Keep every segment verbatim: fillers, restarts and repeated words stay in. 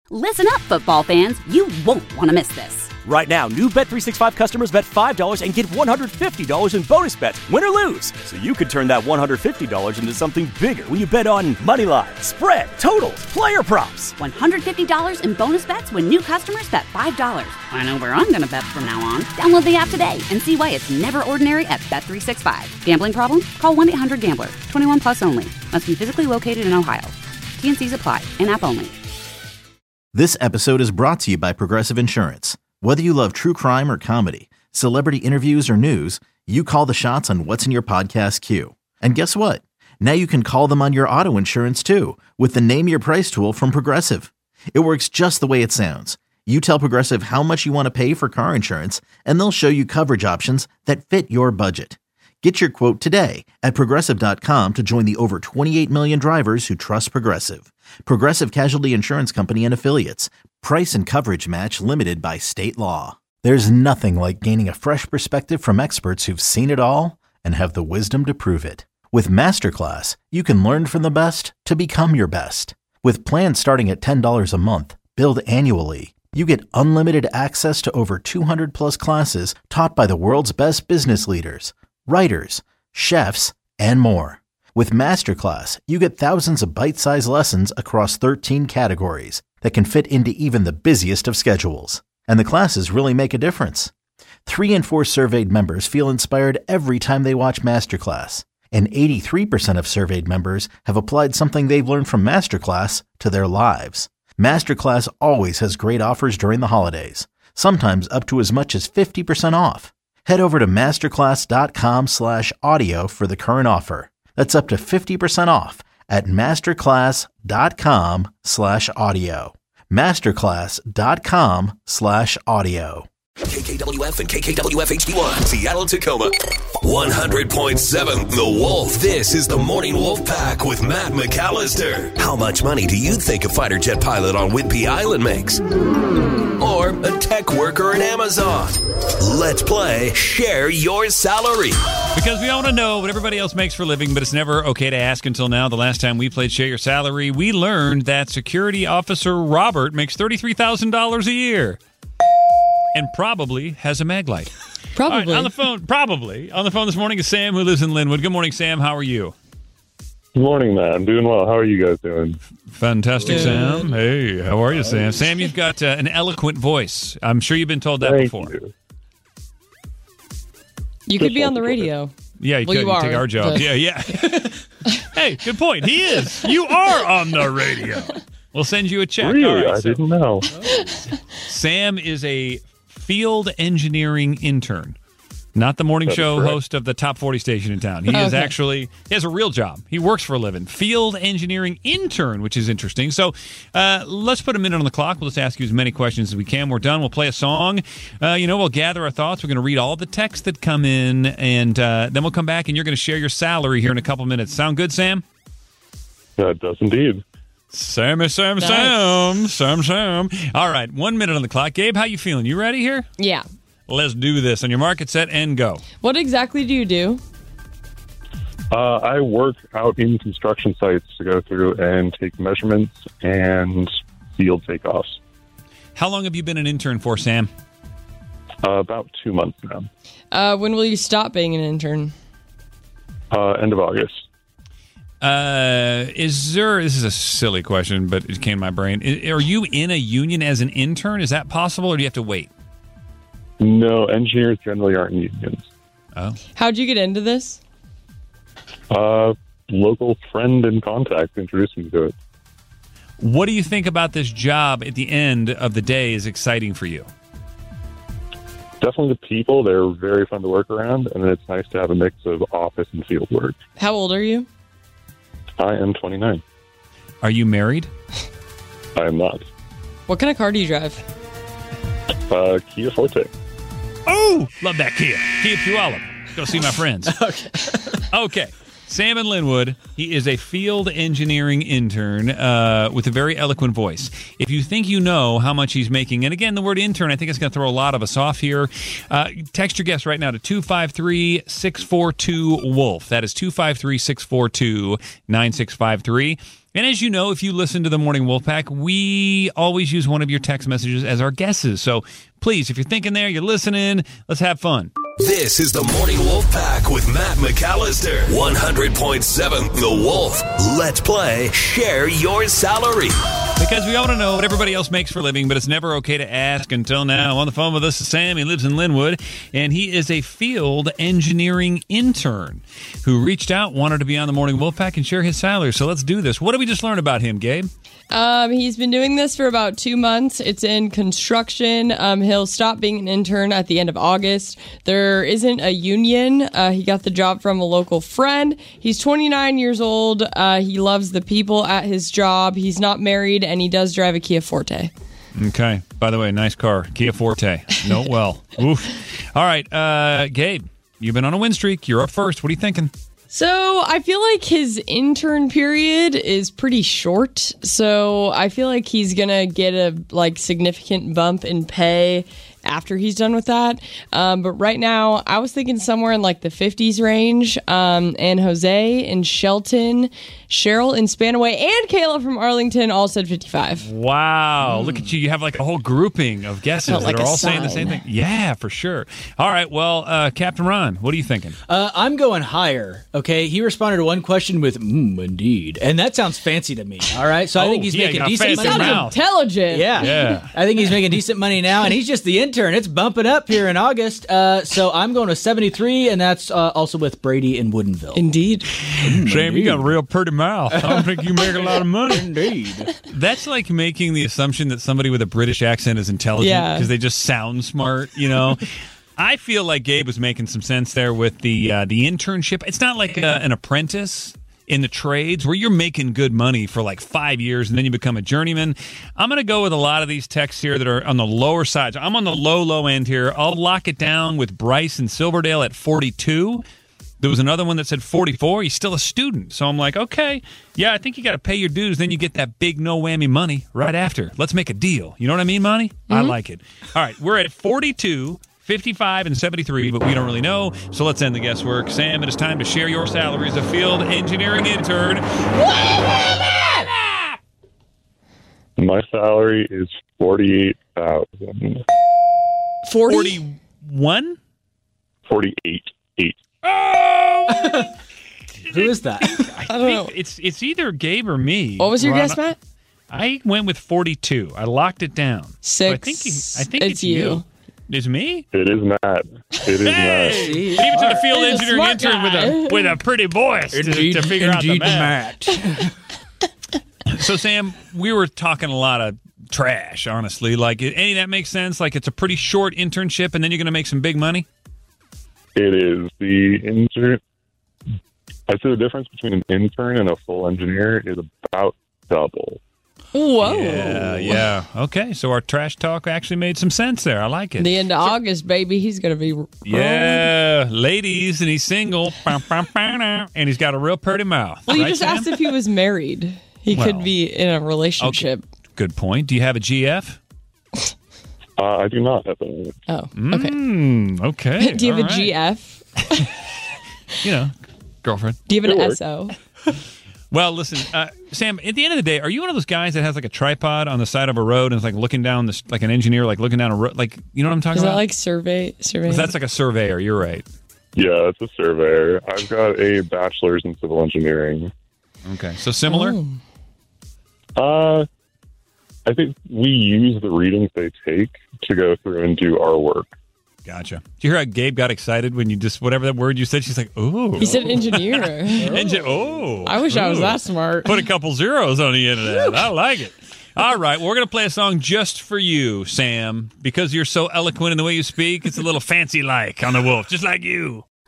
Listen up, football fans. You won't want to miss this. Right now, new Bet three sixty-five customers bet five dollars and get one hundred fifty dollars in bonus bets, win or lose. So you could turn that one hundred fifty dollars into something bigger when you bet on money line, spread, totals, player props. one hundred fifty dollars in bonus bets when new customers bet five dollars. I know where I'm going to bet from now on. Download the app today and see why it's never ordinary at Bet three sixty-five. Gambling problem? Call one eight hundred gambler. twenty-one plus only. Must be physically located in Ohio. T and C's apply. In-app only. This episode is brought to you by Progressive Insurance. Whether you love true crime or comedy, celebrity interviews or news, you call the shots on what's in your podcast queue. And guess what? Now you can call them on your auto insurance too with the Name Your Price tool from Progressive. It works just the way it sounds. You tell Progressive how much you want to pay for car insurance, and they'll show you coverage options that fit your budget. Get your quote today at Progressive dot com to join the over twenty-eight million drivers who trust Progressive. Progressive Casualty Insurance Company and Affiliates. Price and coverage match limited by state law. There's nothing like gaining a fresh perspective from experts who've seen it all and have the wisdom to prove it. With Masterclass, you can learn from the best to become your best. With plans starting at ten dollars a month, billed annually, you get unlimited access to over two hundred plus classes taught by the world's best business leaders, writers, chefs, and more. With Masterclass, you get thousands of bite-sized lessons across thirteen categories that can fit into even the busiest of schedules. And the classes really make a difference. Three in four surveyed members feel inspired every time they watch Masterclass. And eighty-three percent of surveyed members have applied something they've learned from Masterclass to their lives. Masterclass always has great offers during the holidays, sometimes up to as much as fifty percent off. Head over to masterclass.com slash audio for the current offer. That's up to fifty percent off at masterclass.com slash audio. Masterclass.com slash audio. K K W F and K K W F H D one, Seattle, Tacoma. one hundred point seven The Wolf. This is the Morning Wolf Pack with Matt McAllister. How much money do you think a fighter jet pilot on Whidbey Island makes? Or a tech worker in Amazon? Let's play Share Your Salary. Because we all want to know what everybody else makes for a living, but it's never okay to ask until now. The last time we played Share Your Salary, we learned that Security Officer Robert makes thirty-three thousand dollars a year. And probably has a mag light. Probably. Right, on the phone, probably. On the phone this morning is Sam, who lives in Linwood. Good morning, Sam. How are you? Good morning, man. I'm doing well. How are you guys doing? Fantastic, Good. Sam. Hey, how are you, Sam? Sam, you've got uh, an eloquent voice. I'm sure you've been told that Thank before. you. You could be on the radio. Yeah, you Well, could you you are, take our job. but- Yeah, yeah. Hey, good point. He is. You are on the radio. We'll send you a check. Really? All right, I so didn't know. Sam is a field engineering intern, not the morning That's show correct. host of the top forty station in town. He is Okay. actually, he has a real job. He works for a living. Field engineering intern, which is interesting. So uh, let's put a minute on the clock. We'll just ask you as many questions as we can. We're done. We'll play a song. Uh, you know, we'll gather our thoughts. We're going to read all the texts that come in, and uh, then we'll come back, and you're going to share your salary here in a couple minutes. Sound good, Sam? That does indeed. Sammy, Sam, Nice. Sam, Sam, Sam. All right, one minute on the clock. Gabe, how you feeling? You ready here? Yeah. Let's do this. On your mark, get set, and go. What exactly do you do? Uh, I work out in construction sites to go through and take measurements and field takeoffs. How long have you been an intern for, Sam? Uh, about two months now. Uh, when will you stop being an intern? Uh, end of August. Uh, is there, this is a silly question, but it came to my brain. I- Are you in a union as an intern? Is that possible, or do you have to wait? No, engineers generally aren't in unions. Oh. How'd you get into this? Uh, local friend and contact introduced me to it. What do you think about this job at the end of the day is exciting for you? Definitely the people. They're very fun to work around, and it's nice to have a mix of office and field work. How old are you? I am twenty-nine. Are you married? I am not. What kind of car do you drive? Uh, Kia Forte. Oh, love that Kia. Kia Puyallup. Go see my friends. Okay. Okay. Sam in Linwood, he is a field engineering intern uh, with a very eloquent voice. If you think you know how much he's making, and again, the word intern, I think it's going to throw a lot of us off here, uh, text your guess right now to two five three, six four two, WOLF. That is two five three, six four two, nine six five three. And as you know, if you listen to the Morning Wolf Pack, we always use one of your text messages as our guesses. So please, if you're thinking there, you're listening, let's have fun. This is the Morning Wolf Pack with Matt McAllister. one hundred point seven The Wolf. Let's play Share Your Salary. Because we all want to know what everybody else makes for a living, but it's never okay to ask until now. On the phone with us is Sam. He lives in Linwood, and he is a field engineering intern who reached out, wanted to be on the Morning Wolf Pack and share his salary. So let's do this. What did we just learn about him, Gabe? Um, he's been doing this for about two months. It's in construction. Um, he'll stop being an intern at the end of August. There isn't a union. Uh, he got the job from a local friend. He's twenty-nine years old. Uh, he loves the people at his job. He's not married, and he does drive a Kia Forte. Okay. By the way, nice car. Kia Forte. Know it well. Oof. All right. Uh, Gabe, you've been on a win streak. You're up first. What are you thinking? So I feel like his intern period is pretty short. So I feel like he's going to get a like significant bump in pay after he's done with that. Um, but right now, I was thinking somewhere in like the fifties range. Um, and Jose in Shelton, Cheryl in Spanaway, and Kayla from Arlington all said fifty-five. Wow. Mm. Look at you. You have like a whole grouping of guesses Felt like that are a all saying the same sign. thing. Yeah, for sure. All right. Well, uh, Captain Ron, what are you thinking? Uh, I'm going higher, okay? He responded to one question with, mm, indeed. And that sounds fancy to me, all right? So I Oh, think he's yeah, making got decent fancy money. mouth. now. Sounds intelligent. Yeah. Yeah. I think he's making decent money now, and he's just the intern. It's bumping up here in August. Uh, so I'm going to seventy-three, and that's uh, also with Brady in Woodinville. Indeed. Sam, you got a real pretty mouth. I don't think you make a lot of money. Indeed. That's like making the assumption that somebody with a British accent is intelligent Yeah. because they just sound smart, you know? I feel like Gabe was making some sense there with the uh, the internship. It's not like a, an apprentice in the trades where you're making good money for like five years and then you become a journeyman. I'm going to go with a lot of these texts here that are on the lower side. So I'm on the low, low end here. I'll lock it down with Bryce in Silverdale at forty-two. There was another one that said forty-four. He's still a student. So I'm like, okay, yeah, I think you got to pay your dues. Then you get that big no whammy money right after. Let's make a deal. You know what I mean, Monty? Mm-hmm. I like it. All right, we're at forty-two, fifty-five, and seventy-three, but we don't really know. So let's end the guesswork. Sam, it is time to share your salary as a field engineering intern. My salary is forty-eight thousand. forty? forty-one? Forty-eight. Eight. Oh! Who is that? I don't know. It's it's either Gabe or me. What was your Ron, guess, Matt? I went with forty-two. I locked it down. So I Six. think I think It's it's, you. you. It's me? It is Matt. It is Hey! See? Give it to the field He's a engineering smart intern with a guy. with a pretty voice to, to figure out the math. Matt. So Sam, we were talking a lot of trash, honestly. Like any of that makes sense? Like it's a pretty short internship and then you're gonna make some big money? It is. The intern. I'd say the difference between an intern and a full engineer is about double. Whoa. Yeah, yeah. Okay, so our trash talk actually made some sense there. I like it. The end of August, baby. He's going to be. Yeah, ladies, and he's single, and he's got a real pretty mouth. Well, you right, just Sam? asked if he was married. He Well, could be in a relationship. Good point. Do you have a G F? Uh, I do not have a. Oh, okay. Mm, okay. Do you have all a right. G F? You know, girlfriend. Do you have an It S O? Well, listen, uh, Sam. At the end of the day, are you one of those guys that has like a tripod on the side of a road and is like looking down this, like an engineer, like looking down a road? Like, you know what I'm talking Is that about? like survey? survey? That's like a surveyor. You're right. Yeah, it's a surveyor. I've got a bachelor's in civil engineering. Okay, so similar. Oh. Uh, I think we use the readings they take to go through and do our work. Gotcha. Did you hear how Gabe got excited when you just whatever that word you said? She's like, "Oh, He said engineer. Engi- oh, I wish I was ooh. that smart. Put a couple zeros on the end of that. I like it. All right, well, we're going to play a song just for you, Sam, because you're so eloquent in the way you speak. It's a little fancy like on the Wolf, just like you.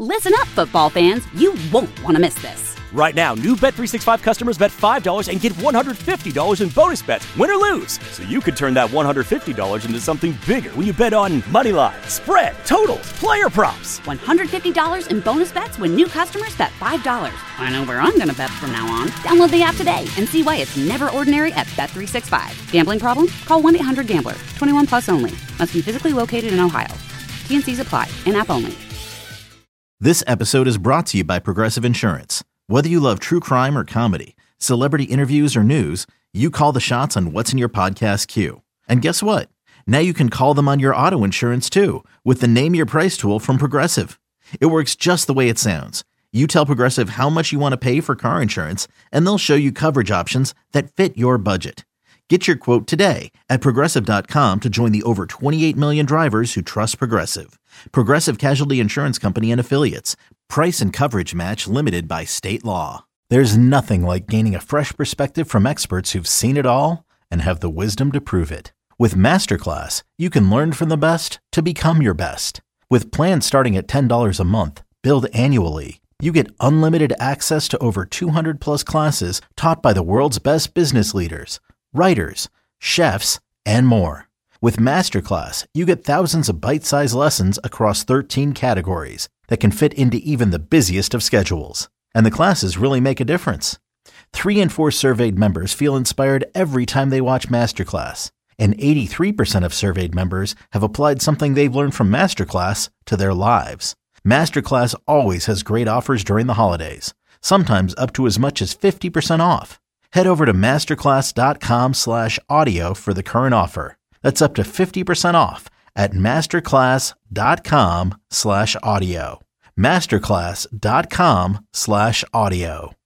Listen up, football fans. You won't want to miss this. Right now, new Bet three sixty-five customers bet five dollars and get one hundred fifty dollars in bonus bets, win or lose. So you could turn that one hundred fifty dollars into something bigger when you bet on money line, spread, totals, player props. one hundred fifty dollars in bonus bets when new customers bet five dollars. I know where I'm going to bet from now on. Download the app today and see why it's never ordinary at Bet three sixty-five. Gambling problem? Call one eight hundred gambler. twenty-one plus only. Must be physically located in Ohio. T N Cs apply. In-app only. This episode is brought to you by Progressive Insurance. Whether you love true crime or comedy, celebrity interviews or news, you call the shots on what's in your podcast queue. And guess what? Now you can call them on your auto insurance too with the Name Your Price tool from Progressive. It works just the way it sounds. You tell Progressive how much you want to pay for car insurance, and they'll show you coverage options that fit your budget. Get your quote today at Progressive dot com to join the over twenty-eight million drivers who trust Progressive. Progressive Casualty Insurance Company and Affiliates. Price and coverage match limited by state law. There's nothing like gaining a fresh perspective from experts who've seen it all and have the wisdom to prove it. With Masterclass, you can learn from the best to become your best. With plans starting at ten dollars a month, billed annually, you get unlimited access to over two hundred plus classes taught by the world's best business leaders, writers, chefs, and more. With Masterclass, you get thousands of bite-sized lessons across thirteen categories that can fit into even the busiest of schedules. And the classes really make a difference. Three in four surveyed members feel inspired every time they watch Masterclass. And eighty-three percent of surveyed members have applied something they've learned from Masterclass to their lives. Masterclass always has great offers during the holidays, sometimes up to as much as fifty percent off. Head over to masterclass.com slash audio for the current offer. That's up to fifty percent off at masterclass.com slash audio. Masterclass.com slash audio.